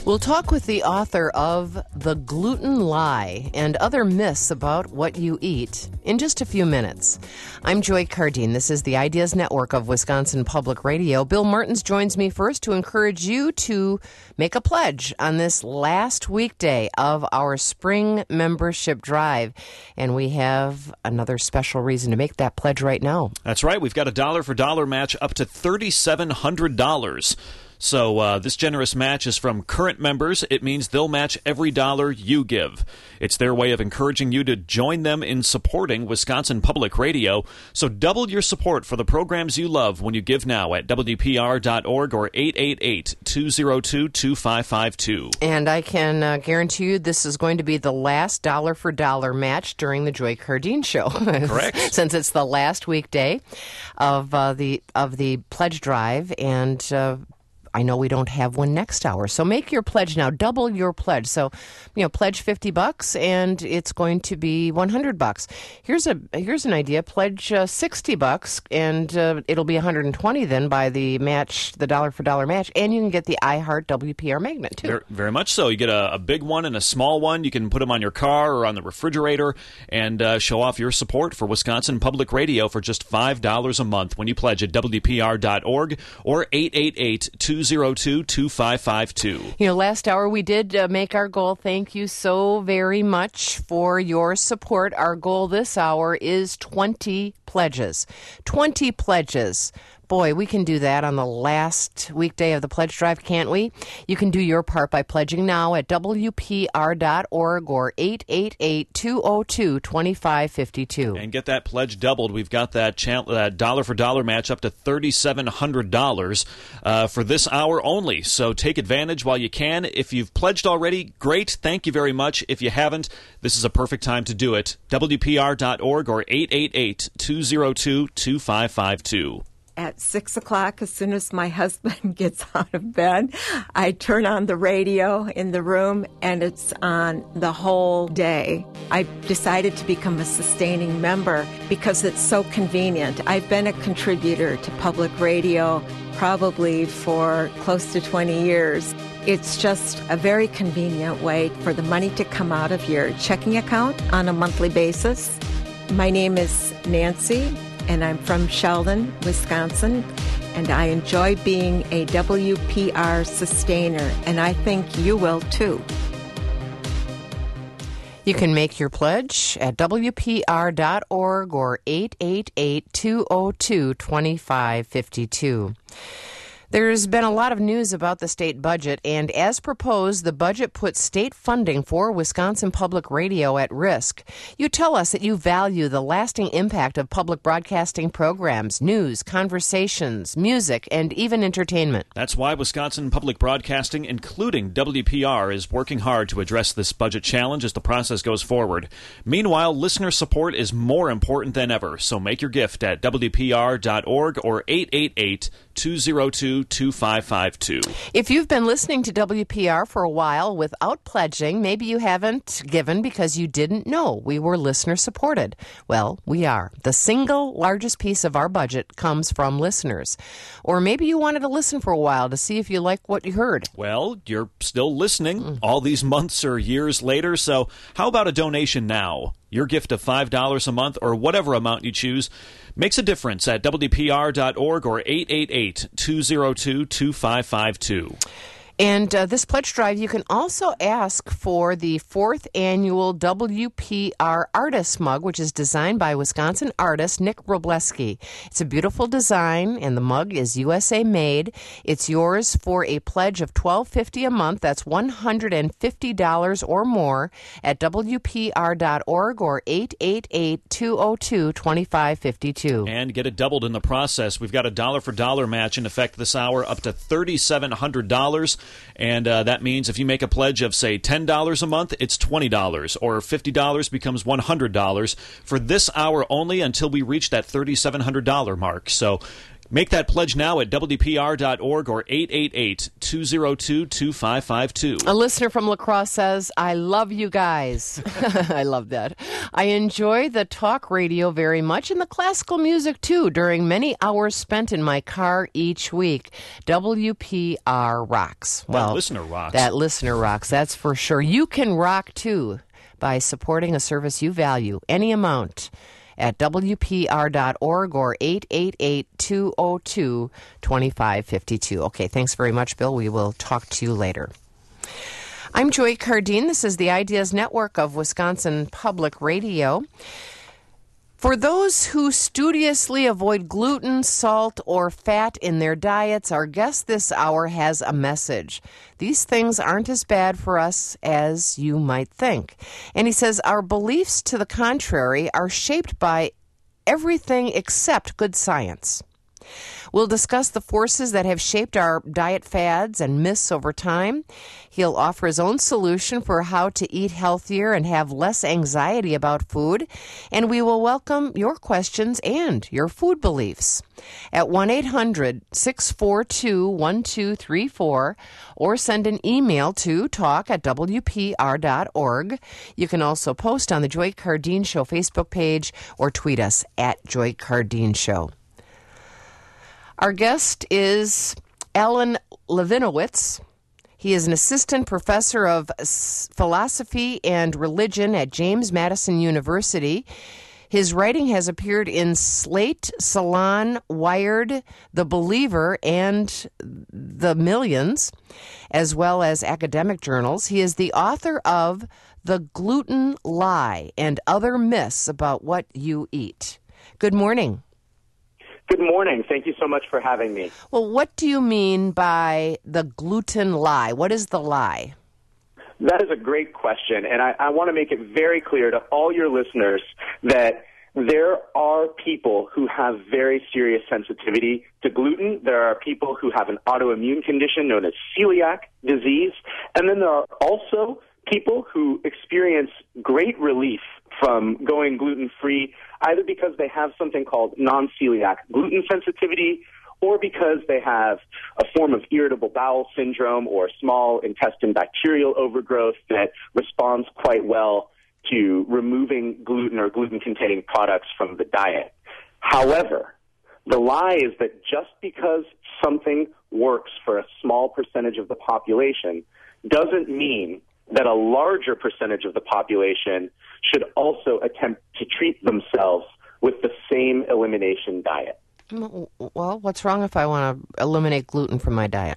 We'll talk with the author of The Gluten Lie and other myths about what you eat in just a few minutes. I'm Joy Cardine. This is the Ideas Network of Wisconsin Public Radio. Bill Martins joins me first to encourage you to make a pledge on this last weekday of our spring membership drive. And we have another special reason to make that pledge right now. That's right. We've got a dollar for dollar match up to $3,700. So this generous match is from current members. It means they'll match every dollar you give. It's their way of encouraging you to join them in supporting Wisconsin Public Radio. So double your support for the programs you love when you give now at WPR.org or 888-202-2552. And I can guarantee you this is going to be the last dollar for dollar match during the Joy Cardine Show. Correct. Since it's the last weekday of the pledge drive, and I know we don't have one next hour. So make your pledge now. Double your pledge. So, pledge $50 and it's going to be $100. Here's an idea. Pledge $60 and it'll be $120 then by the match, the dollar for dollar match, and you can get the iHeart WPR magnet too. Very, very much so. You get a big one and a small one. You can put them on your car or on the refrigerator and show off your support for Wisconsin Public Radio for just $5 a month when you pledge at WPR.org or 888-202-2552. Last hour we did make our goal. Thank you so very much for your support. Our goal this hour is 20 pledges. 20 pledges. Boy, we can do that on the last weekday of the pledge drive, can't we? You can do your part by pledging now at WPR.org or 888-202-2552. And get that pledge doubled. We've got that dollar for dollar match up to $3,700 for this hour only. So take advantage while you can. If you've pledged already, great. Thank you very much. If you haven't, this is a perfect time to do it. WPR.org or 888-202-2552. At 6 o'clock, as soon as my husband gets out of bed, I turn on the radio in the room, and it's on the whole day. I decided to become a sustaining member because it's so convenient. I've been a contributor to public radio probably for close to 20 years. It's just a very convenient way for the money to come out of your checking account on a monthly basis. My name is Nancy, and I'm from Sheldon, Wisconsin, and I enjoy being a WPR sustainer, and I think you will too. You can make your pledge at WPR.org or 888-202-2552. There's been a lot of news about the state budget, and as proposed, the budget puts state funding for Wisconsin Public Radio at risk. You tell us that you value the lasting impact of public broadcasting programs, news, conversations, music, and even entertainment. That's why Wisconsin Public Broadcasting, including WPR, is working hard to address this budget challenge as the process goes forward. Meanwhile, listener support is more important than ever, so make your gift at WPR.org or 888-202-2552. If you've been listening to WPR for a while without pledging, maybe you haven't given because you didn't know we were listener supported. Well, we are. The single largest piece of our budget comes from listeners. Or maybe you wanted to listen for a while to see if you like what you heard. Well, you're still listening all these months or years later, so how about a donation now? Your gift of $5 a month or whatever amount you choose makes a difference at WPR.org or 888-202-2552. And this pledge drive, you can also ask for the 4th annual WPR Artist Mug, which is designed by Wisconsin artist Nick Robleski. It's a beautiful design, and the mug is USA made. It's yours for a pledge of $12.50 a month. That's $150 or more at WPR.org or 888-202-2552. And get it doubled in the process. We've got a dollar for dollar match in effect this hour up to $3,700. And that means if you make a pledge of, say, $10 a month, it's $20, or $50 becomes $100 for this hour only until we reach that $3,700 mark. So Make that pledge now at WPR.org or 888-202-2552. A listener from La Crosse says, I love you guys. I love that. I enjoy the talk radio very much and the classical music too during many hours spent in my car each week. WPR rocks. That listener rocks. That listener rocks, that's for sure. You can rock too by supporting a service you value, any amount, at WPR.org or 888-202-2552. Okay, thanks very much, Bill. We will talk to you later. I'm Joy Cardine. This is the Ideas Network of Wisconsin Public Radio. For those who studiously avoid gluten, salt, or fat in their diets, our guest this hour has a message. These things aren't as bad for us as you might think. And he says our beliefs to the contrary are shaped by everything except good science. We'll discuss the forces that have shaped our diet fads and myths over time. He'll offer his own solution for how to eat healthier and have less anxiety about food. And we will welcome your questions and your food beliefs at 1-800-642-1234 or send an email to talk@wpr.org. You can also post on the Joy Cardine Show Facebook page or tweet us at Joy Cardine Show. Our guest is Alan Levinowitz. He is an assistant professor of philosophy and religion at James Madison University. His writing has appeared in Slate, Salon, Wired, The Believer, and The Millions, as well as academic journals. He is the author of The Gluten Lie and Other Myths About What You Eat. Good morning. Good morning. Thank you so much for having me. Well, what do you mean by the gluten lie? What is the lie? That is a great question, and I want to make it very clear to all your listeners that there are people who have very serious sensitivity to gluten. There are people who have an autoimmune condition known as celiac disease, and then there are also people who experience great relief from going gluten-free, either because they have something called non-celiac gluten sensitivity or because they have a form of irritable bowel syndrome or small intestine bacterial overgrowth that responds quite well to removing gluten or gluten-containing products from the diet. However, the lie is that just because something works for a small percentage of the population doesn't mean that a larger percentage of the population should also attempt to treat themselves with the same elimination diet. Well, what's wrong if I want to eliminate gluten from my diet?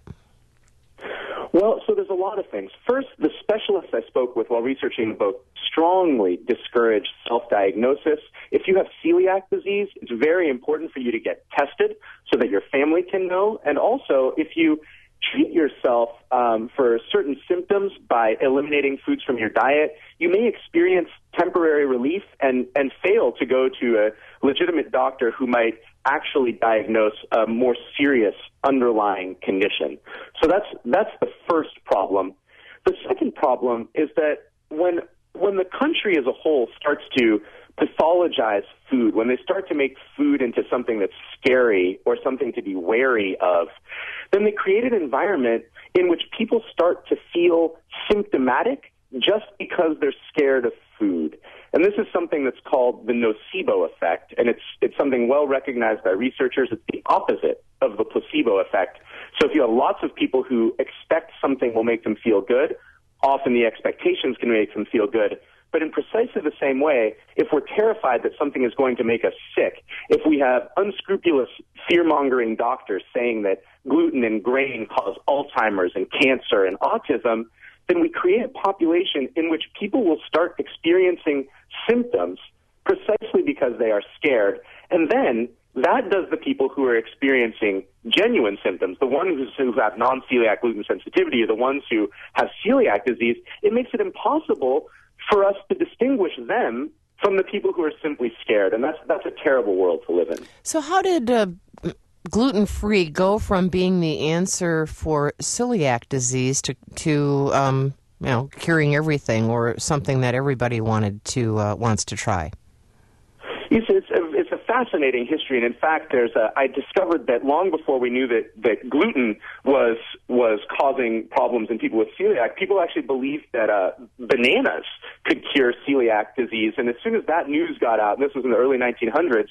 Well, so there's a lot of things. First, the specialists I spoke with while researching the book strongly discourage self-diagnosis. If you have celiac disease, it's very important for you to get tested so that your family can know. And also, if you treat yourself for certain symptoms by eliminating foods from your diet, you may experience temporary relief and fail to go to a legitimate doctor who might actually diagnose a more serious underlying condition. So that's the first problem. The second problem is that when the country as a whole starts to pathologize food, when they start to make food into something that's scary or something to be wary of, then they create an environment in which people start to feel symptomatic just because they're scared of food. And this is something that's called the nocebo effect, and it's something well recognized by researchers. It's the opposite of the placebo effect. So if you have lots of people who expect something will make them feel good, often the expectations can make them feel good. But in precisely the same way, if we're terrified that something is going to make us sick, if we have unscrupulous fear-mongering doctors saying that gluten and grain cause Alzheimer's and cancer and autism, then we create a population in which people will start experiencing symptoms precisely because they are scared. And then that does the people who are experiencing genuine symptoms, the ones who have non-celiac gluten sensitivity or the ones who have celiac disease, it makes it impossible for us to distinguish them from the people who are simply scared. And that's a terrible world to live in. So how did gluten-free go from being the answer for celiac disease to curing everything, or something that everybody wants to try? It's a fascinating history, and in fact, I discovered that long before we knew that gluten was causing problems in people with celiac, people actually believed that bananas could cure celiac disease. And as soon as that news got out, and this was in the early 1900s,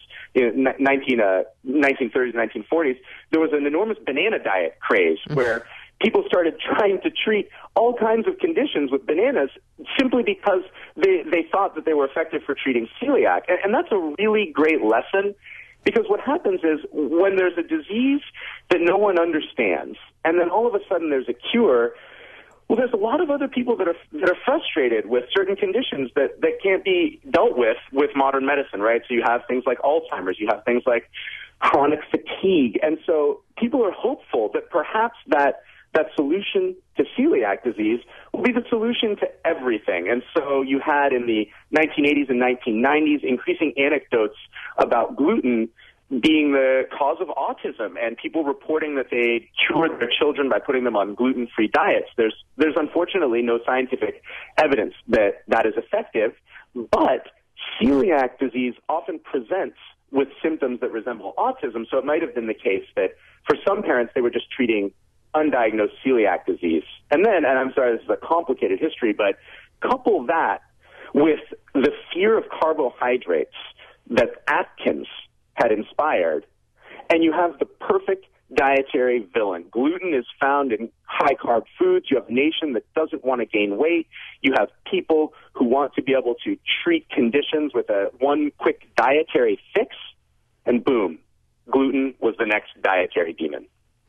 1930s, 1940s, there was an enormous banana diet craze where people started trying to treat all kinds of conditions with bananas simply because they thought that they were effective for treating celiac. And that's a really great lesson, because what happens is when there's a disease that no one understands, and then all of a sudden there's a cure, well, there's a lot of other people that are frustrated with certain conditions that can't be dealt with modern medicine, right? So you have things like Alzheimer's, you have things like chronic fatigue. And so people are hopeful that perhaps that solution to celiac disease will be the solution to everything. And so you had in the 1980s and 1990s increasing anecdotes about gluten being the cause of autism, and people reporting that they cured their children by putting them on gluten-free diets. There's unfortunately no scientific evidence that is effective, but celiac disease often presents with symptoms that resemble autism, so it might have been the case that for some parents they were just treating undiagnosed celiac disease. And then, and I'm sorry, this is a complicated history, but couple that with the fear of carbohydrates that Atkins had inspired, and you have the perfect dietary villain. Gluten is found in high-carb foods. You have a nation that doesn't want to gain weight. You have people who want to be able to treat conditions with one quick dietary fix, and boom, gluten was the next dietary demon.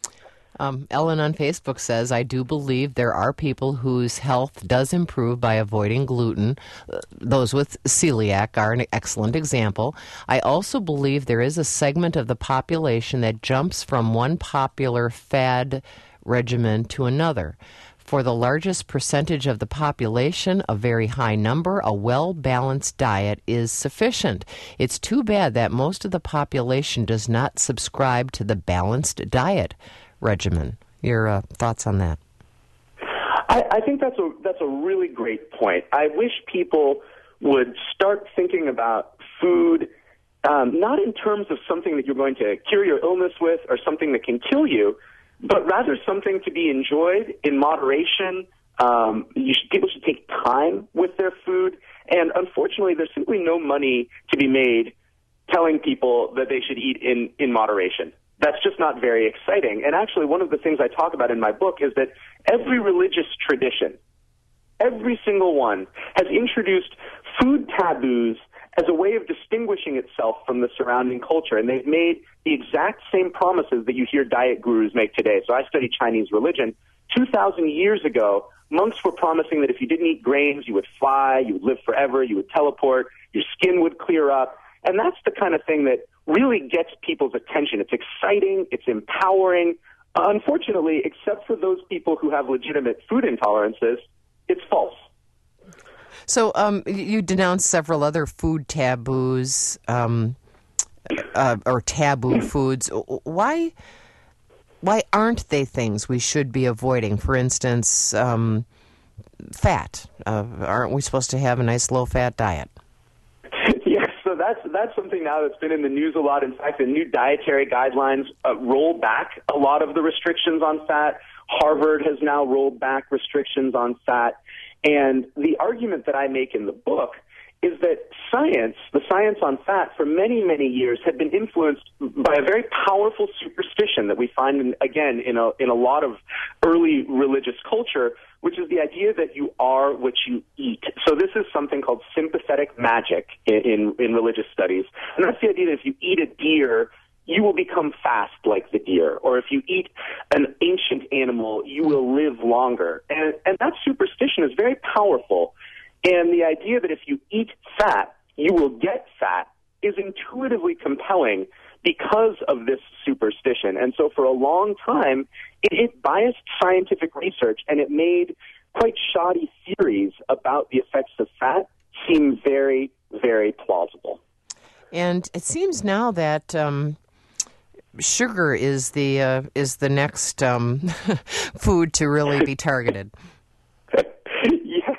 Ellen on Facebook says, I do believe there are people whose health does improve by avoiding gluten. Those with celiac are an excellent example. I also believe there is a segment of the population that jumps from one popular fad regimen to another. For the largest percentage of the population, a very high number, a well-balanced diet is sufficient. It's too bad that most of the population does not subscribe to the balanced diet regimen. Your thoughts on that? I think that's a really great point. I wish people would start thinking about food not in terms of something that you're going to cure your illness with or something that can kill you, but rather something to be enjoyed in moderation. People should take time with their food, and unfortunately, there's simply no money to be made telling people that they should eat in moderation. That's just not very exciting. And actually, one of the things I talk about in my book is that every religious tradition, every single one, has introduced food taboos as a way of distinguishing itself from the surrounding culture. And they've made the exact same promises that you hear diet gurus make today. So I study Chinese religion. 2,000 years ago, monks were promising that if you didn't eat grains, you would fly, you would live forever, you would teleport, your skin would clear up. And that's the kind of thing that really gets people's attention. It's exciting, it's empowering. Unfortunately, except for those people who have legitimate food intolerances, it's false. So you denounced several other food taboos or taboo foods. Why aren't they things we should be avoiding? For instance, fat. Aren't we supposed to have a nice low-fat diet? So that's something now that's been in the news a lot. In fact, the new dietary guidelines roll back a lot of the restrictions on fat. Harvard has now rolled back restrictions on fat. And the argument that I make in the book is that the science on fat, for many, many years had been influenced by a very powerful superstition that we find, again, in a lot of early religious culture, which is the idea that you are what you eat. So this is something called sympathetic magic in religious studies. And that's the idea that if you eat a deer, you will become fast like the deer. Or if you eat an ancient animal, you will live longer. And that superstition is very powerful. And the idea that if you eat fat, you will get fat is intuitively compelling because of this superstition. And so for a long time, it biased scientific research, and it made quite shoddy theories about the effects of fat seem very, very plausible. And it seems now that sugar is the next food to really be targeted. Yes, no,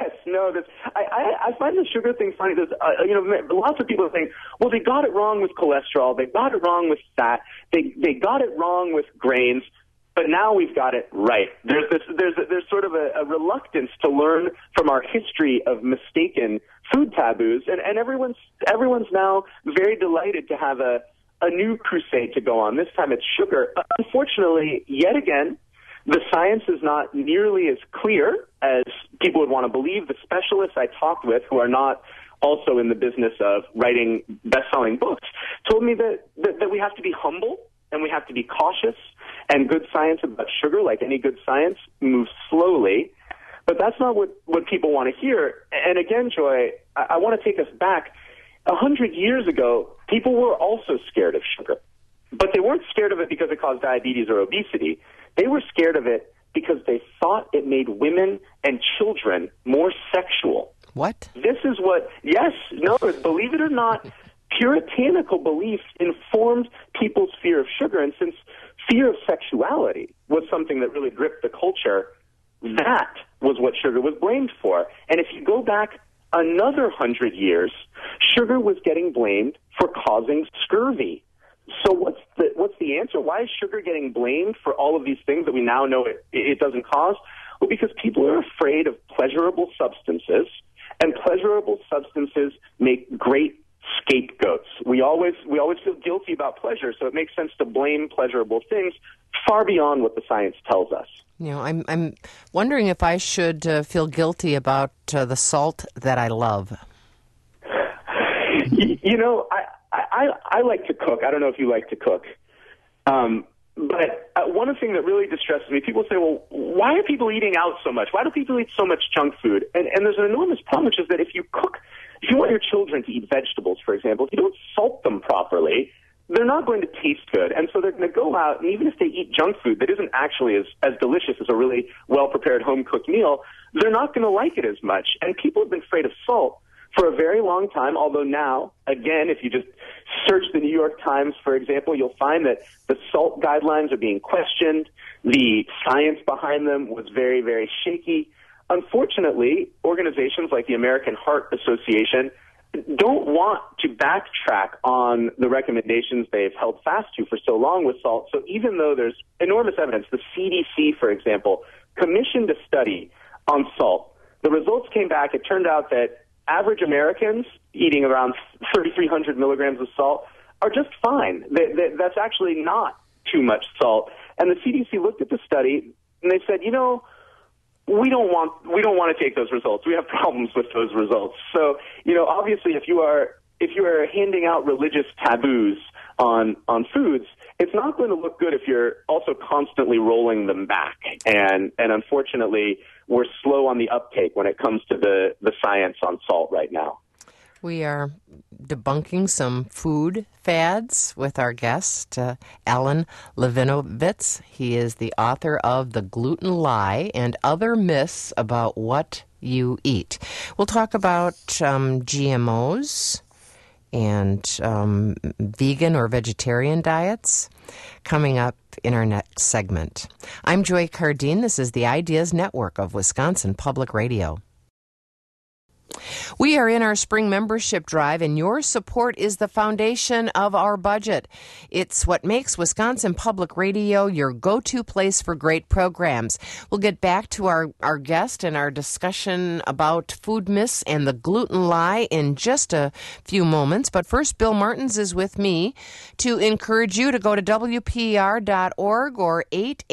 know. I find the sugar thing funny. There's, lots of people think, well, they got it wrong with cholesterol. They got it wrong with fat. They got it wrong with grains. But now we've got it right. There's sort of a reluctance to learn from our history of mistaken food taboos, and everyone's now very delighted to have a new crusade to go on. This time it's sugar. Unfortunately, yet again, the science is not nearly as clear as people would want to believe. The specialists I talked with, who are not also in the business of writing best-selling books, told me that we have to be humble and we have to be cautious. And good science about sugar, like any good science, moves slowly. But that's not what people want to hear. And again, Joy, I want to take us back. 100 years ago, people were also scared of sugar. But they weren't scared of it because it caused diabetes or obesity. They were scared of it because they thought it made women and children more sexual. What? This is what, yes, no, believe it or not, puritanical beliefs informed people's fear of sugar. And since fear of sexuality was something that really gripped the culture, that was what sugar was blamed for. And if you go back another 100 years, sugar was getting blamed for causing scurvy. So what's the answer? Why is sugar getting blamed for all of these things that we now know it doesn't cause? Well, because people are afraid of pleasurable substances, and pleasurable substances make great scapegoats. We always feel guilty about pleasure, so it makes sense to blame pleasurable things far beyond what the science tells us. You know, I'm wondering if I should feel guilty about the salt that I love. You know, I like to cook. I don't know if you like to cook. But one thing that really distresses me, people say, well, why are people eating out so much? Why do people eat so much junk food? And there's an enormous problem, which is that if you want your children to eat vegetables, for example, if you don't salt them properly, they're not going to taste good. And so they're going to go out, and even if they eat junk food that isn't actually as delicious as a really well-prepared home-cooked meal, they're not going to like it as much. And people have been afraid of salt for a very long time, although now, again, if you just search the New York Times, for example, you'll find that the salt guidelines are being questioned. The science behind them was very, very shaky. Unfortunately, organizations like the American Heart Association don't want to backtrack on the recommendations they've held fast to for so long with salt. So even though there's enormous evidence, the CDC, for example, commissioned a study on salt. The results came back. It turned out that average Americans eating around 3,300 milligrams of salt are just fine. That's actually not too much salt. And the CDC looked at the study and they said, you know, we don't want to take those results. We have problems with those results. So, you know, obviously, if you are handing out religious taboos on foods, it's not going to look good if you're also constantly rolling them back. And unfortunately, we're slow on the uptake when it comes to the science on salt right now. We are debunking some food fads with our guest, Alan Levinovitz. He is the author of The Gluten Lie and Other Myths About What You Eat. We'll talk about GMOs and vegan or vegetarian diets coming up in our next segment. I'm Joy Cardine. This is the Ideas Network of Wisconsin Public Radio. We are in our spring membership drive, and your support is the foundation of our budget. It's what makes Wisconsin Public Radio your go-to place for great programs. We'll get back to our guest and our discussion about food myths and the gluten lie in just a few moments. But first, Bill Martins is with me to encourage you to go to WPR.org or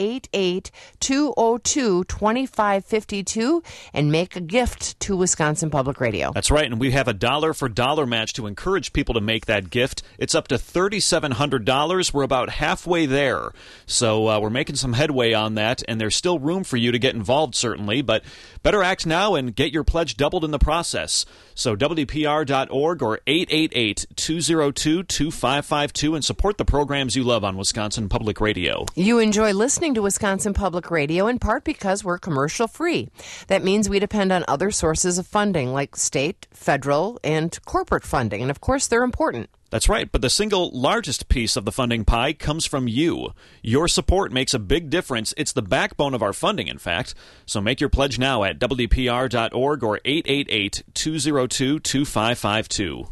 888-202-2552 and make a gift to Wisconsin Public Radio. That's right, and we have a dollar for dollar match to encourage people to make that gift. It's up to $3,700. We're about halfway there, so we're making some headway on that, and there's still room for you to get involved, certainly, but better act now and get your pledge doubled in the process. So WPR.org or 888-202-2552 and support the programs you love on Wisconsin Public Radio. You enjoy listening to Wisconsin Public Radio in part because we're commercial free. That means we depend on other sources of funding, funding, like state, federal, and corporate funding. And of course, they're important. That's right, but the single largest piece of the funding pie comes from you. Your support makes a big difference. It's the backbone of our funding, in fact. So make your pledge now at WPR.org or 888-202-2552.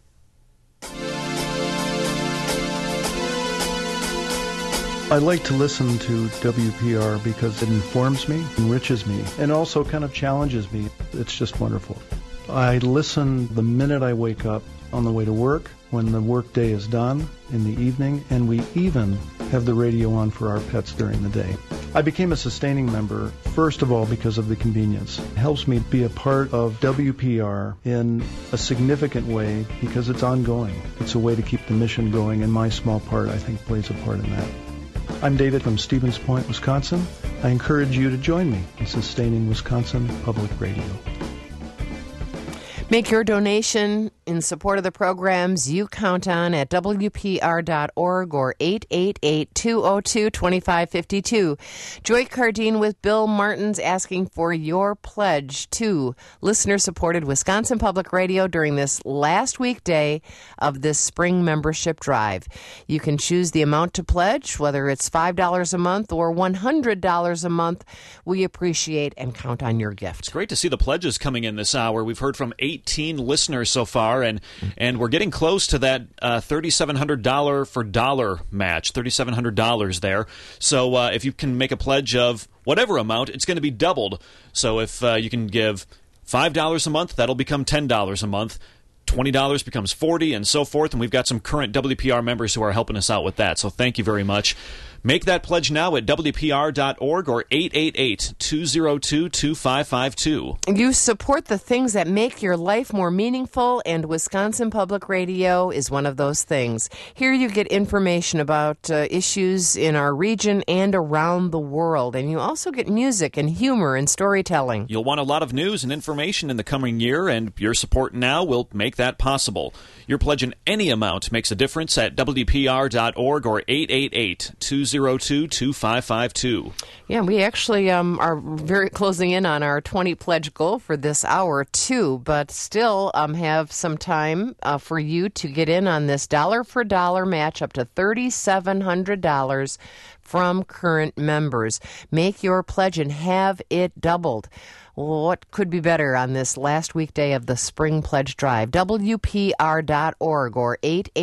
I like to listen to WPR because it informs me, enriches me, and also kind of challenges me. It's just wonderful. I listen the minute I wake up, on the way to work, when the workday is done, in the evening, and we even have the radio on for our pets during the day. I became a sustaining member, first of all, because of the convenience. It helps me be a part of WPR in a significant way because it's ongoing. It's a way to keep the mission going, and my small part, I think, plays a part in that. I'm David from Stevens Point, Wisconsin. I encourage you to join me in sustaining Wisconsin Public Radio. Make your donation in support of the programs you count on at WPR.org or 888-202-2552. Joy Cardine with Bill Martins asking for your pledge to listener-supported Wisconsin Public Radio during this last weekday of this spring membership drive. You can choose the amount to pledge, whether it's $5 a month or $100 a month. We appreciate and count on your gift. It's great to see the pledges coming in this hour. We've heard from 18 listeners so far, and we're getting close to that $3,700 for dollar match, $3,700 there. So if you can make a pledge of whatever amount, it's going to be doubled. So if you can give $5 a month, that'll become $10 a month. $20 becomes $40 and so forth, and we've got some current WPR members who are helping us out with that, so thank you very much. Make that pledge now at WPR.org or 888-202-2552. You support the things that make your life more meaningful, and Wisconsin Public Radio is one of those things. Here you get information about issues in our region and around the world, and you also get music and humor and storytelling. You'll want a lot of news and information in the coming year, and your support now will make that possible. Your pledge in any amount makes a difference at WPR.org or 888-202-2552. Yeah, we actually are very closing in on our 20 pledge goal for this hour, too, but still have some time for you to get in on this dollar-for-dollar match up to $3,700 from current members. Make your pledge and have it doubled. What could be better on this last weekday of the Spring Pledge Drive? WPR.org or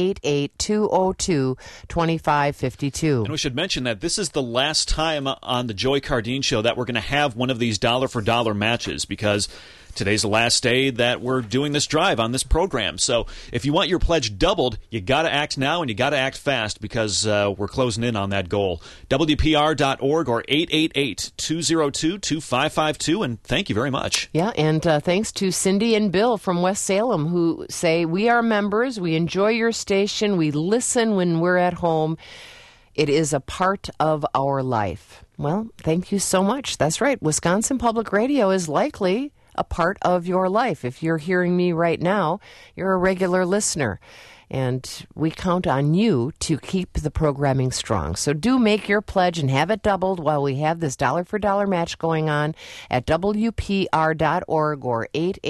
888-202-2552. And we should mention that this is the last time on the Joy Cardine Show that we're going to have one of these dollar-for-dollar matches, because today's the last day that we're doing this drive on this program. So if you want your pledge doubled, you got to act now and you got to act fast, because we're closing in on that goal. WPR.org or 888-202-2552, and thank you very much. Yeah, and thanks to Cindy and Bill from West Salem, who say, we are members, we enjoy your station, we listen when we're at home. It is a part of our life. Well, thank you so much. That's right. Wisconsin Public Radio is likely a part of your life. If you're hearing me right now, you're a regular listener, and we count on you to keep the programming strong. So do make your pledge and have it doubled while we have this dollar-for-dollar match going on at WPR.org or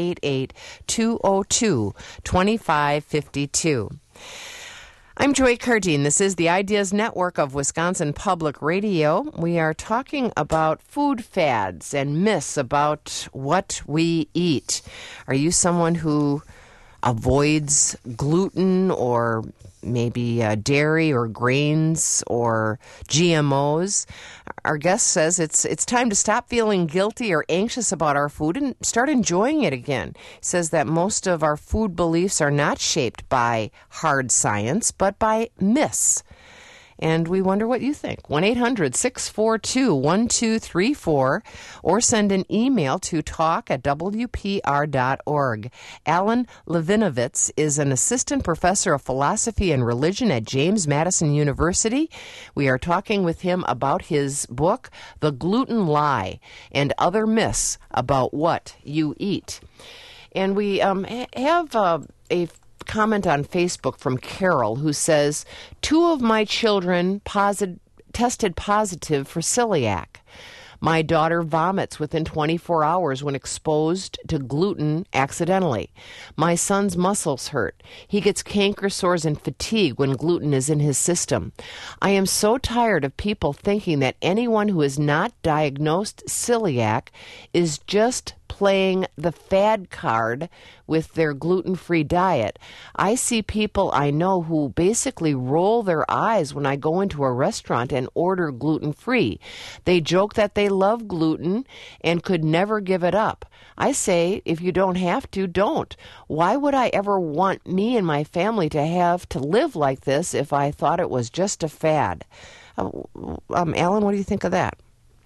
888-202-2552. I'm Joy Cardine. This is the Ideas Network of Wisconsin Public Radio. We are talking about food fads and myths about what we eat. Are you someone who avoids gluten or maybe dairy or grains or GMOs? Our guest says it's time to stop feeling guilty or anxious about our food and start enjoying it again. He says that most of our food beliefs are not shaped by hard science, but by myths. And we wonder what you think. 1-800-642-1234 or send an email to talk@wpr.org. Alan Levinovitz is an assistant professor of philosophy and religion at James Madison University. We are talking with him about his book, The Gluten Lie, and Other Myths About What You Eat. And we have a comment on Facebook from Carol, who says, 2 of my children tested positive for celiac. My daughter vomits within 24 hours when exposed to gluten accidentally. My son's muscles hurt. He gets canker sores and fatigue when gluten is in his system. I am so tired of people thinking that anyone who is not diagnosed celiac is just playing the fad card with their gluten-free diet. I see people I know who basically roll their eyes when I go into a restaurant and order gluten-free. They joke that they love gluten and could never give it up. I say, if you don't have to, don't. Why would I ever want me and my family to have to live like this if I thought it was just a fad? Alan, what do you think of that?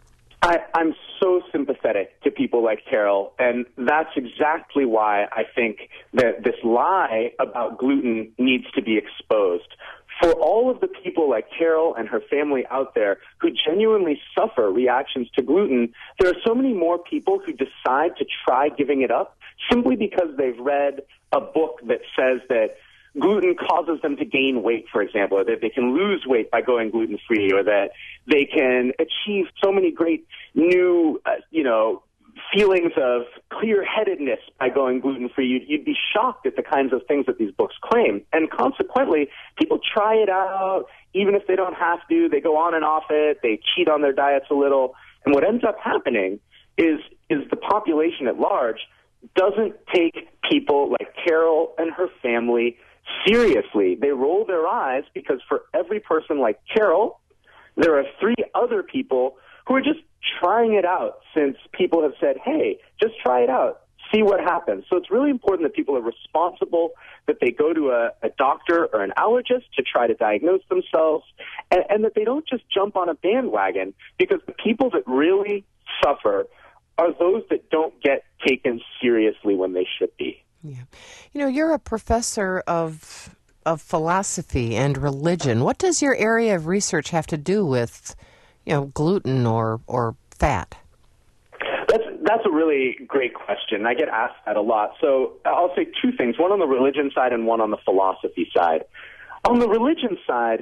I'm so sympathetic to people like Carol, and that's exactly why I think that this lie about gluten needs to be exposed. For all of the people like Carol and her family out there who genuinely suffer reactions to gluten, there are so many more people who decide to try giving it up simply because they've read a book that says that gluten causes them to gain weight, for example, or that they can lose weight by going gluten-free, or that they can achieve so many great new, feelings of clear-headedness by going gluten-free. You'd be shocked at the kinds of things that these books claim. And consequently, people try it out, even if they don't have to. They go on and off it. They cheat on their diets a little. And what ends up happening is the population at large doesn't take people like Carol and her family seriously. They roll their eyes because for every person like Carol, there are 3 other people who are just trying it out since people have said, hey, just try it out, see what happens. So it's really important that people are responsible, that they go to a doctor or an allergist to try to diagnose themselves, and that they don't just jump on a bandwagon, because the people that really suffer are those that don't get taken seriously when they should be. Yeah. You're a professor of philosophy and religion. What does your area of research have to do with, gluten or fat? That's a really great question. I get asked that a lot. So I'll say 2 things, one on the religion side and one on the philosophy side. On the religion side,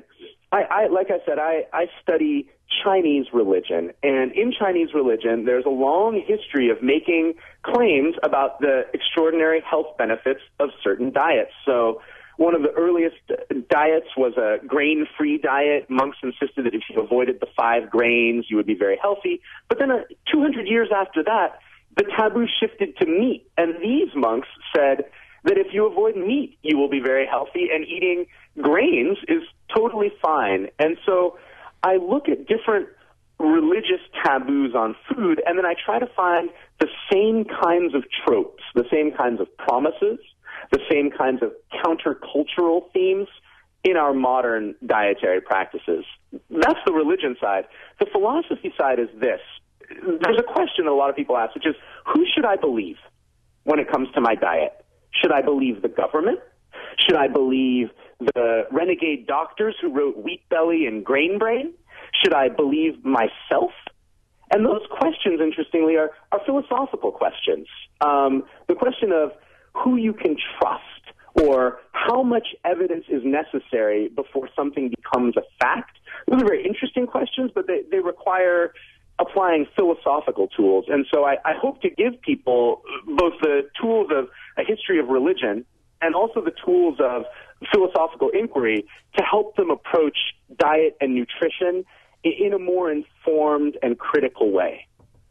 I study Chinese religion. And in Chinese religion, there's a long history of making claims about the extraordinary health benefits of certain diets. So one of the earliest diets was a grain-free diet. Monks insisted that if you avoided the 5 grains, you would be very healthy. But then 200 years after that, the taboo shifted to meat. And these monks said that if you avoid meat, you will be very healthy, and eating grains is totally fine. And so I look at different religious taboos on food, and then I try to find the same kinds of tropes, the same kinds of promises, the same kinds of countercultural themes in our modern dietary practices. That's the religion side. The philosophy side is this. There's a question that a lot of people ask, which is, who should I believe when it comes to my diet? Should I believe the government? Should I believe the renegade doctors who wrote Wheat Belly and Grain Brain? Should I believe myself? And those questions, interestingly, are philosophical questions. The question of who you can trust, or how much evidence is necessary before something becomes a fact. Those are very interesting questions, but they require applying philosophical tools. And so I hope to give people both the tools of a history of religion and also the tools of philosophical inquiry to help them approach diet and nutrition in a more informed and critical way.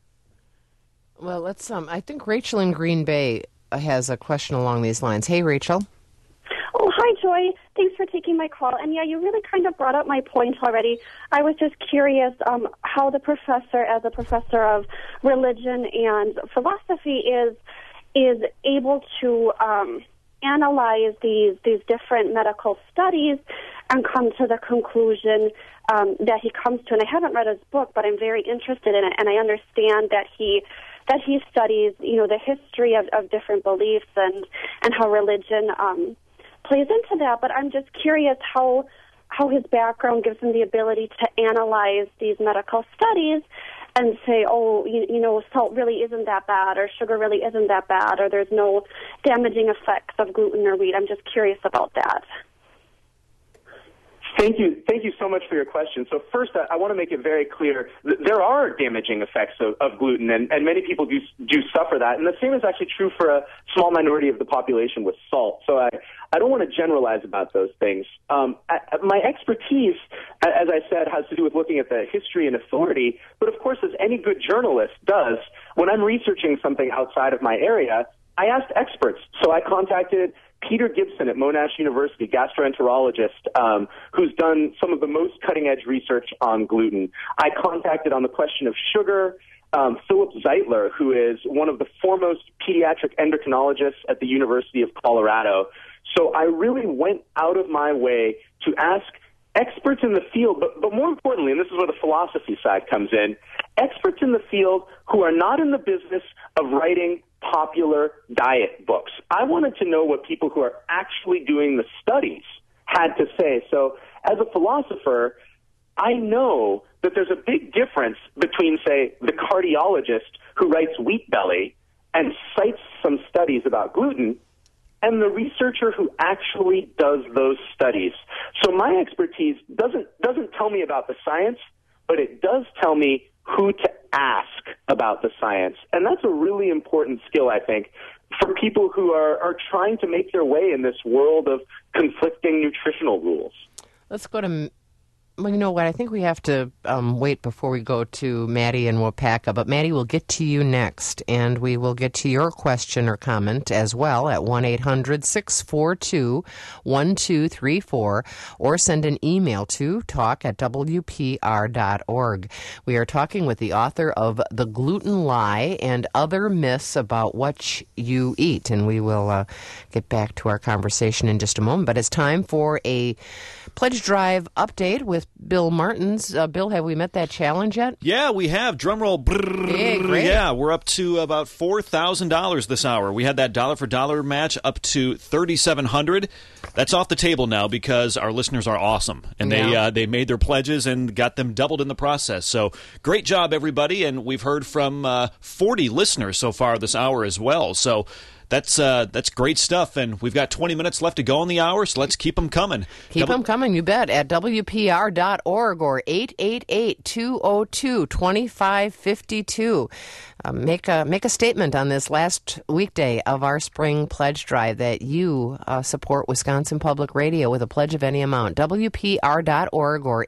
Well, let's. I think Rachel in Green Bay has a question along these lines. Hey, Rachel. Oh, hi, Joy. Thanks for taking my call. And yeah, you really kind of brought up my point already. I was just curious how the professor, as a professor of religion and philosophy, is able to analyze these different medical studies and come to the conclusion that he comes to. And I haven't read his book, but I'm very interested in it, and I understand that he studies, the history of different beliefs and how religion plays into that. But I'm just curious how his background gives him the ability to analyze these medical studies and say, salt really isn't that bad, or sugar really isn't that bad, or there's no damaging effects of gluten or wheat. I'm just curious about that. Thank you so much for your question. So first, I want to make it very clear that there are damaging effects of gluten, and many people do suffer that. And the same is actually true for a small minority of the population with salt. So I don't want to generalize about those things. My expertise, as I said, has to do with looking at the history and authority. But of course, as any good journalist does, when I'm researching something outside of my area, I asked experts. So I contacted Peter Gibson at Monash University, gastroenterologist, who's done some of the most cutting-edge research on gluten. I contacted on the question of sugar Philip Zeitler, who is one of the foremost pediatric endocrinologists at the University of Colorado. So I really went out of my way to ask experts in the field, but more importantly, and this is where the philosophy side comes in, experts in the field who are not in the business of writing popular diet books. I wanted to know what people who are actually doing the studies had to say. So as a philosopher, I know that there's a big difference between, say, the cardiologist who writes Wheat Belly and cites some studies about gluten and the researcher who actually does those studies. So my expertise doesn't tell me about the science, but it does tell me who to ask about the science. And that's a really important skill, I think, for people who are trying to make their way in this world of conflicting nutritional rules. Let's go to... Well, you know what? I think we have to wait before we go to Maddie and Wapaka. But Maddie, we'll get to you next, and we will get to your question or comment as well at 1-800-642-1234, or send an email to talk@wpr.org. We are talking with the author of The Gluten Lie and Other Myths About What You Eat, and we will get back to our conversation in just a moment. But it's time for a pledge drive update with Bill Martins. Bill, have we met that challenge yet? Yeah, we have. Drum roll. Hey, great. Yeah, we're up to about $4,000 this hour. We had that dollar for dollar match up to $3,700. That's off the table now because our listeners are awesome, and they made their pledges and got them doubled in the process. So great job, everybody, and we've heard from 40 listeners so far this hour as well. So that's great stuff, and we've got 20 minutes left to go in the hour, so let's keep them coming. Keep them coming, you bet, at WPR.org or 888-202-2552. Make a statement on this last weekday of our spring pledge drive that you support Wisconsin Public Radio with a pledge of any amount. WPR.org or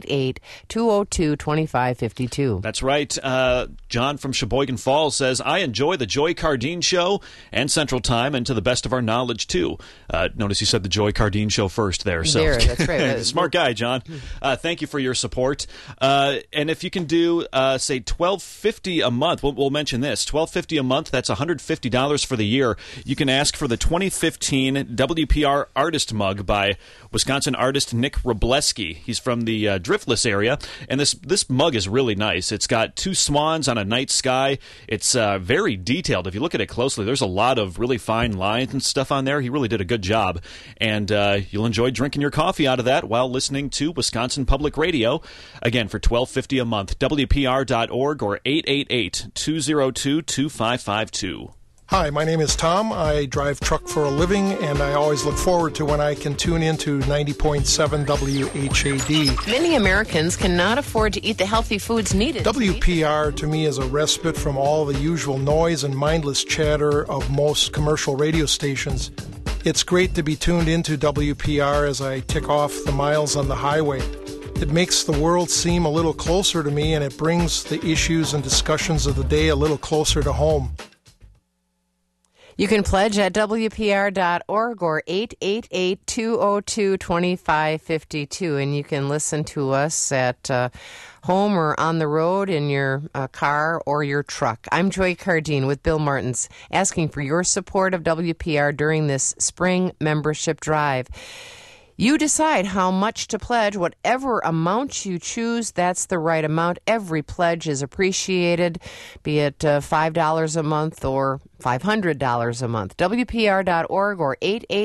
888-202-2552. That's right. John from Sheboygan Falls says, I enjoy the Joy Cardine Show and Central Time, and to the best of our knowledge, too. Notice you said the Joy Cardine Show first there. So. That's right. Smart guy, John. Thank you for your support. And if you can do, say, $12.50 a month, we'll mention this. $12.50 a month, that's $150 for the year. You can ask for the 2015 WPR Artist Mug by Wisconsin artist Nick Robleski. He's from the Driftless area, and this mug is really nice. It's got two swans on a night sky. It's very detailed. If you look at it closely, there's a lot of really fine lines and stuff on there. He really did a good job, and you'll enjoy drinking your coffee out of that while listening to Wisconsin Public Radio. Again, for $12.50 a month, WPR.org or 888-202-2552. Hi, my name is Tom. I drive truck for a living, and I always look forward to when I can tune into 90.7 WHAD. Many Americans cannot afford to eat the healthy foods needed. WPR, to me, is a respite from all the usual noise and mindless chatter of most commercial radio stations. It's great to be tuned into WPR as I tick off the miles on the highway. It makes the world seem a little closer to me, and it brings the issues and discussions of the day a little closer to home. You can pledge at WPR.org or 888-202-2552, and you can listen to us at home or on the road in your car or your truck. I'm Joy Cardine with Bill Martins, asking for your support of WPR during this spring membership drive. You decide how much to pledge. Whatever amount you choose, that's the right amount. Every pledge is appreciated, be it $5 a month or $500 a month. WPR.org or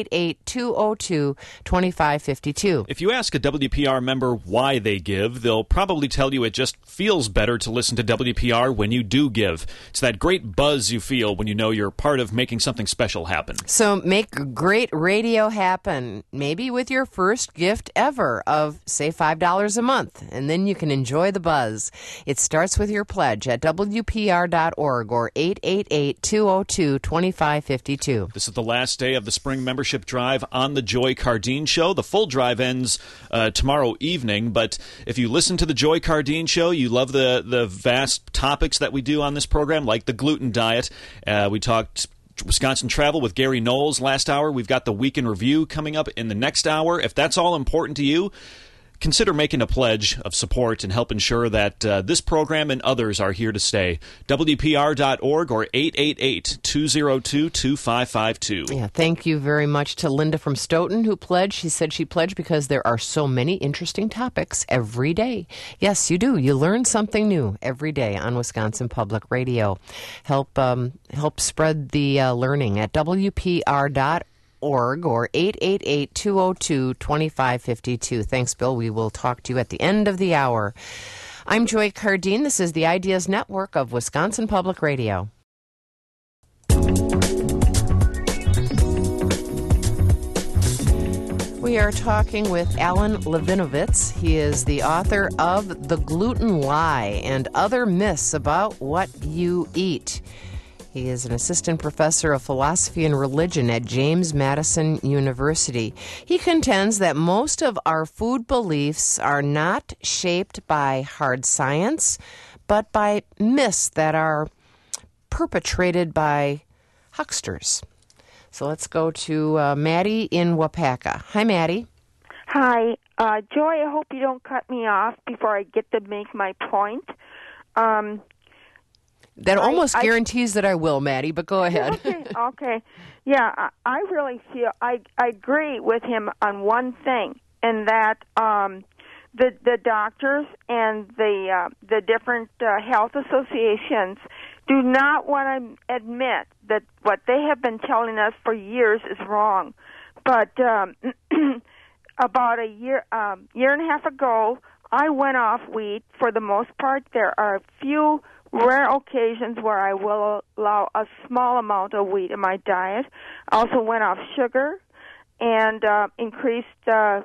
888-202-2552. If you ask a WPR member why they give, they'll probably tell you it just feels better to listen to WPR when you do give. It's that great buzz you feel when you know you're part of making something special happen. So make great radio happen, maybe with your first gift ever of, say, $5 a month, and then you can enjoy the buzz. It starts with your pledge at WPR.org or 888-202-2552. This is the last day of the spring membership drive on the Joy Cardine Show. The full drive ends tomorrow evening, but if you listen to the Joy Cardine Show, you love the vast topics that we do on this program, like the gluten diet. We talked Wisconsin travel with Gary Knowles last hour. We've got the Week in Review coming up in the next hour. If that's all important to you, consider making a pledge of support and help ensure that this program and others are here to stay. WPR.org or 888-202-2552. Yeah, thank you very much to Linda from Stoughton who pledged. She said she pledged because there are so many interesting topics every day. Yes, you do. You learn something new every day on Wisconsin Public Radio. Help spread the learning at WPR.org. Or 888-202-2552. Thanks, Bill. We will talk to you at the end of the hour. I'm Joy Cardine. This is the Ideas Network of Wisconsin Public Radio. We are talking with Alan Levinovitz. He is the author of The Gluten Lie and Other Myths About What You Eat. He is an assistant professor of philosophy and religion at James Madison University. He contends that most of our food beliefs are not shaped by hard science, but by myths that are perpetrated by hucksters. So let's go to Maddie in Wapaka. Hi, Maddie. Hi. Joy, I hope you don't cut me off before I get to make my point. That almost guarantees that I will, Maddie, but go ahead. Okay. Yeah, I really feel I agree with him on one thing, and that the doctors and the different health associations do not want to admit that what they have been telling us for years is wrong. But about a year and a half ago, I went off wheat. For the most part, there are a few rare occasions where I will allow a small amount of wheat in my diet. I also went off sugar and increased my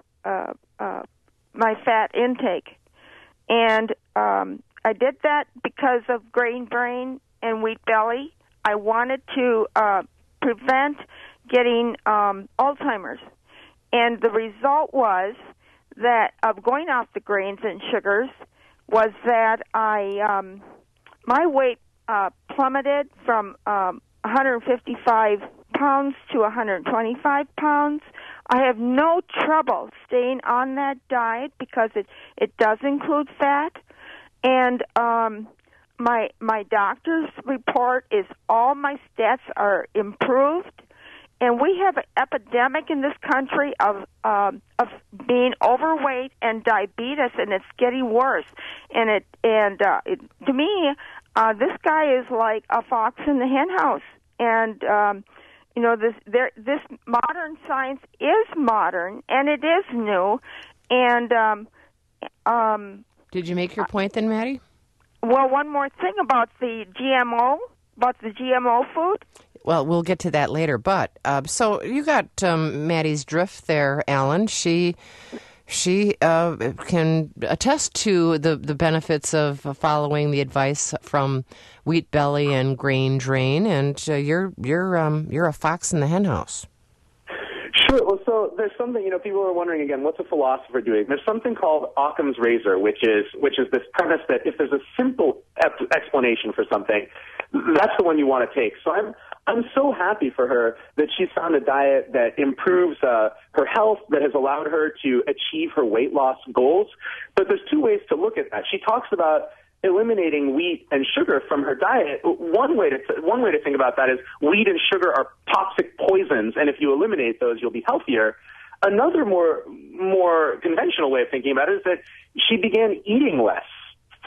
fat intake. And I did that because of grain brain and wheat belly. I wanted to prevent getting Alzheimer's. And the result was that of going off the grains and sugars was that my weight plummeted from 155 pounds to 125 pounds. I have no trouble staying on that diet because it does include fat. And my doctor's report is all my stats are improved. And we have an epidemic in this country of being overweight and diabetes, and it's getting worse. And to me, this guy is like a fox in the hen house. And this modern science is modern, and it is new. And did you make your point then, Maddie? Well, one more thing about the GMO food. Well, we'll get to that later. But so you got Maddie's drift there, Alan. She can attest to the benefits of following the advice from Wheat Belly and Grain Drain, and you're a fox in the hen house. Sure. Well, so there's something, people are wondering again, what's a philosopher doing? There's something called Occam's razor, which is this premise that if there's a simple explanation for something, that's the one you want to take. So I'm so happy for her that she's found a diet that improves her health, that has allowed her to achieve her weight loss goals. But there's two ways to look at that. She talks about eliminating wheat and sugar from her diet. One way to think about that is wheat and sugar are toxic poisons, and if you eliminate those, you'll be healthier. Another more conventional way of thinking about it is that she began eating less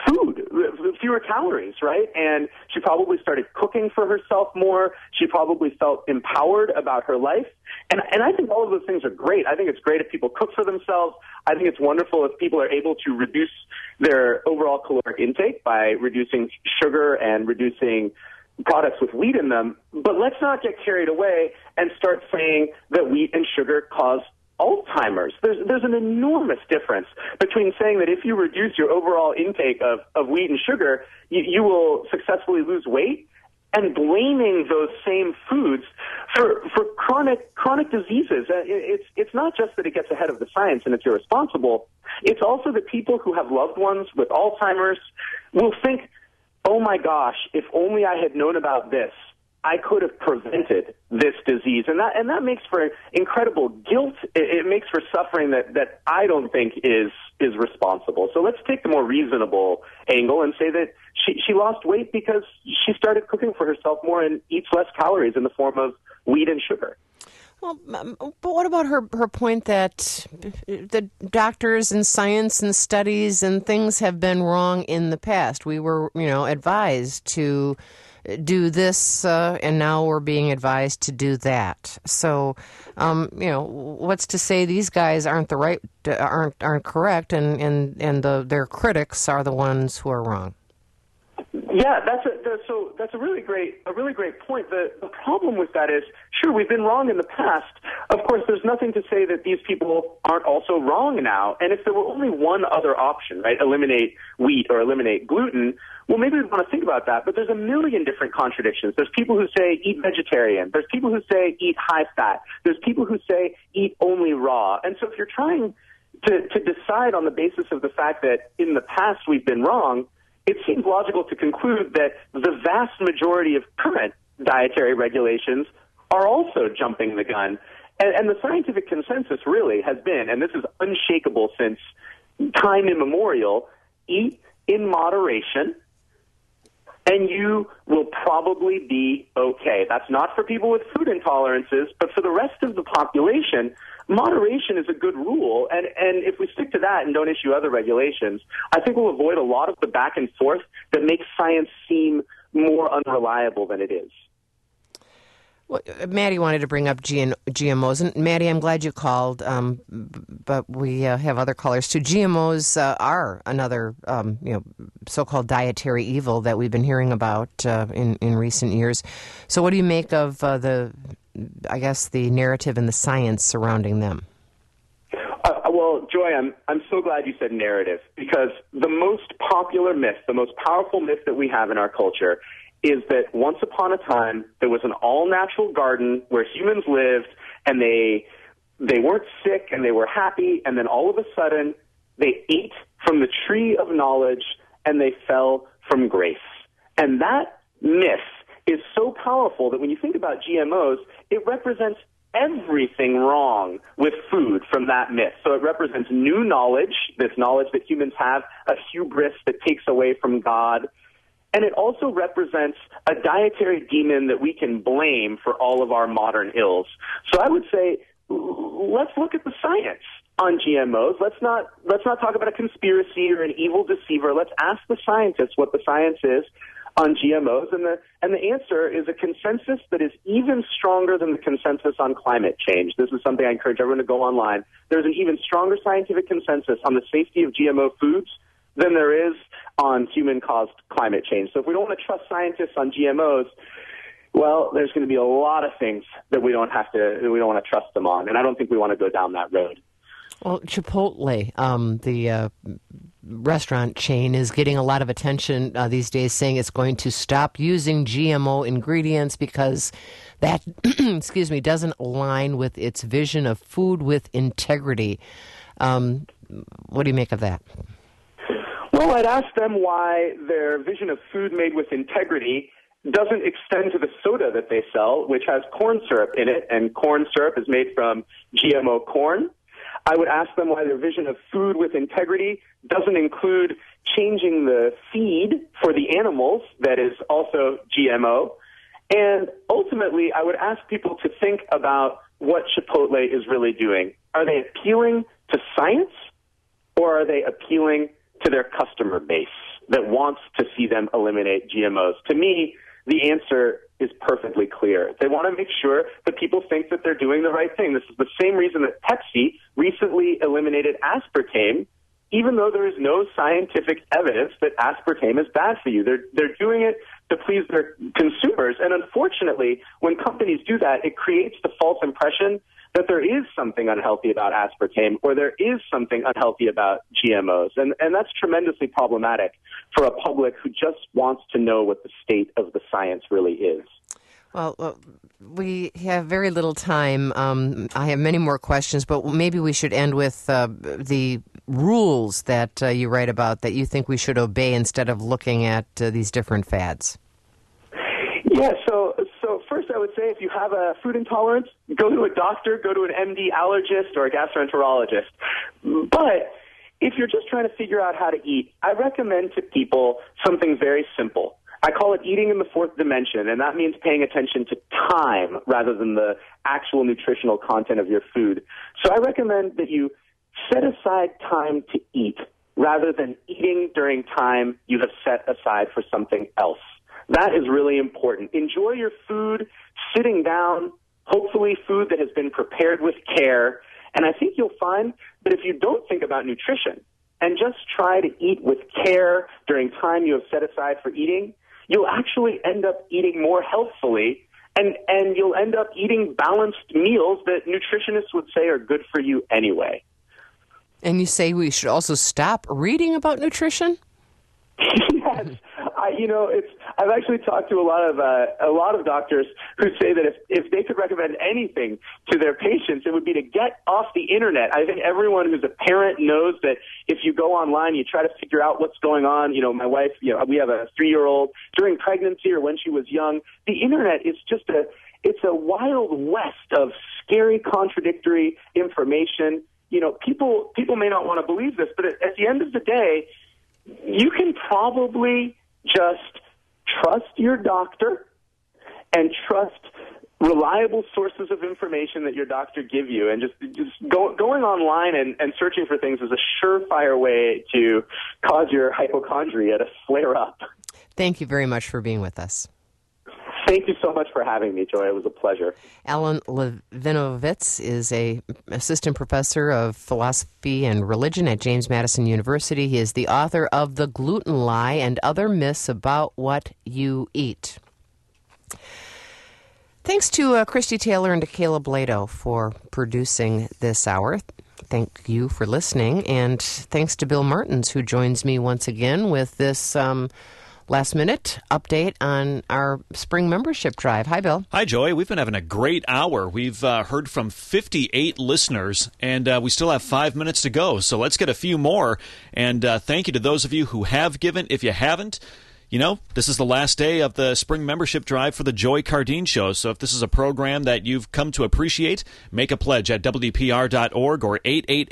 food, fewer calories, right? And she probably started cooking for herself more. She probably felt empowered about her life. And I think all of those things are great. I think it's great if people cook for themselves. I think it's wonderful if people are able to reduce their overall caloric intake by reducing sugar and reducing products with wheat in them. But let's not get carried away and start saying that wheat and sugar cause Alzheimer's. There's an enormous difference between saying that if you reduce your overall intake of wheat and sugar, you will successfully lose weight, and blaming those same foods for chronic diseases. It's not just that it gets ahead of the science and it's irresponsible. It's also that people who have loved ones with Alzheimer's will think, oh my gosh, if only I had known about this, I could have prevented this disease. And that makes for incredible guilt. It makes for suffering that I don't think is responsible. So let's take the more reasonable angle and say that she lost weight because she started cooking for herself more and eats less calories in the form of wheat and sugar. Well, but what about her point that the doctors and science and studies and things have been wrong in the past? We were, advised to do this, and now we're being advised to do that. So, what's to say these guys aren't correct, and their critics are the ones who are wrong? Yeah, that's a really great point. The problem with that is, sure, we've been wrong in the past. Of course, there's nothing to say that these people aren't also wrong now. And if there were only one other option, right, eliminate wheat or eliminate gluten, well, maybe we'd want to think about that. But there's a million different contradictions. There's people who say eat vegetarian. There's people who say eat high fat. There's people who say eat only raw. And so if you're trying to decide on the basis of the fact that in the past we've been wrong, it seems logical to conclude that the vast majority of current dietary regulations are also jumping the gun. And the scientific consensus really has been, and this is unshakable since time immemorial, eat in moderation, and you will probably be okay. That's not for people with food intolerances, but for the rest of the population, moderation is a good rule. And if we stick to that and don't issue other regulations, I think we'll avoid a lot of the back and forth that makes science seem more unreliable than it is. Well, Maddie wanted to bring up GMOs, and Maddie, I'm glad you called, but we have other callers too. GMOs are another, so-called dietary evil that we've been hearing about in recent years. So, what do you make of the narrative and the science surrounding them? Well, Joy, I'm so glad you said narrative, because the most popular myth, the most powerful myth that we have in our culture is that once upon a time there was an all-natural garden where humans lived, and they weren't sick and they were happy, and then all of a sudden they ate from the tree of knowledge and they fell from grace. And that myth is so powerful that when you think about GMOs, it represents everything wrong with food from that myth. So it represents new knowledge, this knowledge that humans have, a hubris that takes away from God. And it also represents a dietary demon that we can blame for all of our modern ills. So I would say, let's look at the science on GMOs. Let's not talk about a conspiracy or an evil deceiver. Let's ask the scientists what the science is on GMOs, and the answer is a consensus that is even stronger than the consensus on climate change. This is something I encourage everyone to go online. There's an even stronger scientific consensus on the safety of GMO foods than there is on human-caused climate change. So if we don't want to trust scientists on GMOs, well, there's going to be a lot of things that we don't want to trust them on, and I don't think we want to go down that road. Well, Chipotle, the restaurant chain, is getting a lot of attention these days, saying it's going to stop using GMO ingredients because that, doesn't align with its vision of food with integrity. What do you make of that? Well, I'd ask them why their vision of food made with integrity doesn't extend to the soda that they sell, which has corn syrup in it, and corn syrup is made from GMO corn. I would ask them why their vision of food with integrity doesn't include changing the feed for the animals that is also GMO. And ultimately, I would ask people to think about what Chipotle is really doing. Are they appealing to science, or are they appealing to their customer base? that wants to see them eliminate GMOs? To me, the answer is perfectly clear. They want to make sure that people think that they're doing the right thing. This is the same reason that Pepsi recently eliminated aspartame, even though there is no scientific evidence that aspartame is bad for you. They're doing it to please their consumers. And unfortunately, when companies do that, it creates the false impression that there is something unhealthy about aspartame or there is something unhealthy about GMOs. And that's tremendously problematic for a public who just wants to know what the state of the science really is. Well, we have very little time. I have many more questions, but maybe we should end with the rules that you write about that you think we should obey instead of looking at these different fads. Yeah, so first I would say if you have a food intolerance, go to a doctor, go to an MD allergist or a gastroenterologist. But if you're just trying to figure out how to eat, I recommend to people something very simple. I call it eating in the fourth dimension, and that means paying attention to time rather than the actual nutritional content of your food. So I recommend that you set aside time to eat rather than eating during time you have set aside for something else. That is really important. Enjoy your food sitting down, hopefully food that has been prepared with care. And I think you'll find that if you don't think about nutrition and just try to eat with care during time you have set aside for eating, you'll actually end up eating more healthfully, and you'll end up eating balanced meals that nutritionists would say are good for you anyway. And you say we should also stop reading about nutrition? Yes. I've actually talked to a lot of doctors who say that if they could recommend anything to their patients, it would be to get off the internet. I think everyone who's a parent knows that if you go online, you try to figure out what's going on. My wife, we have a 3-year-old. During pregnancy or when she was young, the internet is just it's a wild west of scary, contradictory information. People may not want to believe this, but at the end of the day, you can probably just trust your doctor and trust reliable sources of information that your doctor give you. And just going online and searching for things is a surefire way to cause your hypochondria to flare up. Thank you very much for being with us. Thank you so much for having me, Joy. It was a pleasure. Alan Levinovitz is an assistant professor of philosophy and religion at James Madison University. He is the author of The Gluten Lie and Other Myths About What You Eat. Thanks to Christy Taylor and to Caleb Blado for producing this hour. Thank you for listening. And thanks to Bill Martins, who joins me once again with this last-minute update on our spring membership drive. Hi, Bill. Hi, Joy. We've been having a great hour. We've heard from 58 listeners, and we still have 5 minutes to go. So let's get a few more. And thank you to those of you who have given. If you haven't, this is the last day of the spring membership drive for the Joy Cardeen Show. So if this is a program that you've come to appreciate, make a pledge at WPR.org or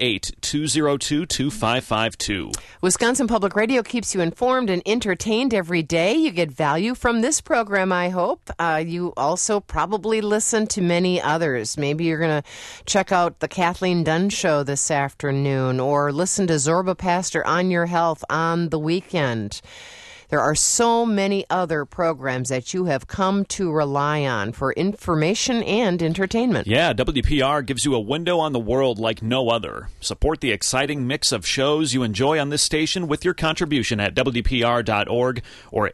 888-202-2552. Wisconsin Public Radio keeps you informed and entertained every day. You get value from this program, I hope. You also probably listen to many others. Maybe you're going to check out the Kathleen Dunn Show this afternoon or listen to Zorba Pastor on Your Health on the weekend. There are so many other programs that you have come to rely on for information and entertainment. Yeah, WPR gives you a window on the world like no other. Support the exciting mix of shows you enjoy on this station with your contribution at WPR.org or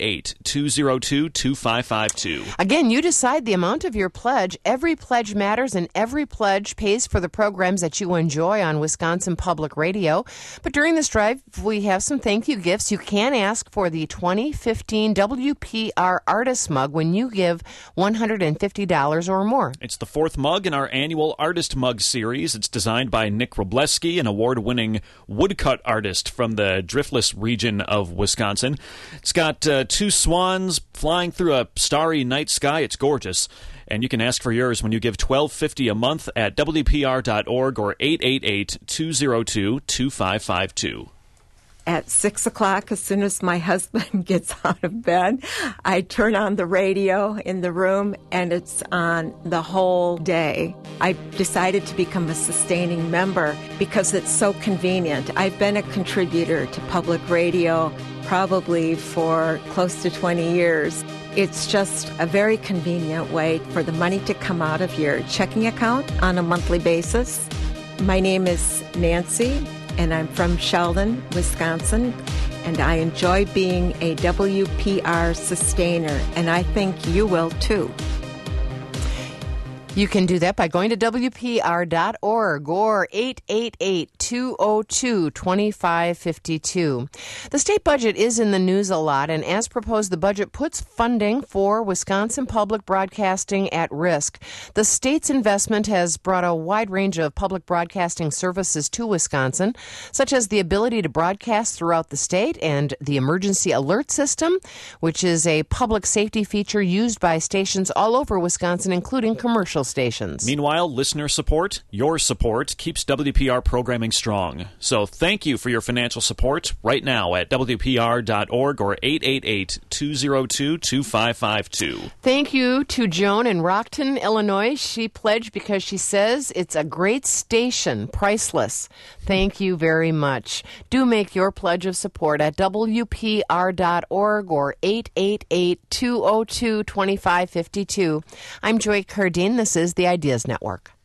888-202-2552. Again, you decide the amount of your pledge. Every pledge matters, and every pledge pays for the programs that you enjoy on Wisconsin Public Radio. But during this drive, we have some thank you gifts. You can ask for the 2015 WPR Artist Mug when you give $150 or more. It's the fourth mug in our annual Artist Mug series. It's designed by Nick Robleski, an award-winning woodcut artist from the Driftless region of Wisconsin. It's got 2 swans flying through a starry night sky. It's gorgeous. And you can ask for yours when you give $12.50 a month at WPR.org or 888-202-2552. at 6 o'clock, as soon as my husband gets out of bed, I turn on the radio in the room, and it's on the whole day. I decided to become a sustaining member because it's so convenient. I've been a contributor to public radio probably for close to 20 years. It's just a very convenient way for the money to come out of your checking account on a monthly basis. My name is Nancy, and I'm from Sheldon, Wisconsin, and I enjoy being a WPR sustainer, and I think you will too. You can do that by going to WPR.org or 888-202-2552. The state budget is in the news a lot, and as proposed, the budget puts funding for Wisconsin public broadcasting at risk. The state's investment has brought a wide range of public broadcasting services to Wisconsin, such as the ability to broadcast throughout the state and the emergency alert system, which is a public safety feature used by stations all over Wisconsin, including commercial stations. Meanwhile, listener support, your support, keeps WPR programming strong. So thank you for your financial support right now at WPR.org or 888-202-2552. Thank you to Joan in Rockton, Illinois. She pledged because she says it's a great station, priceless. Thank you very much. Do make your pledge of support at WPR.org or 888-202-2552. I'm Joy Cardine. This is the Ideas Network.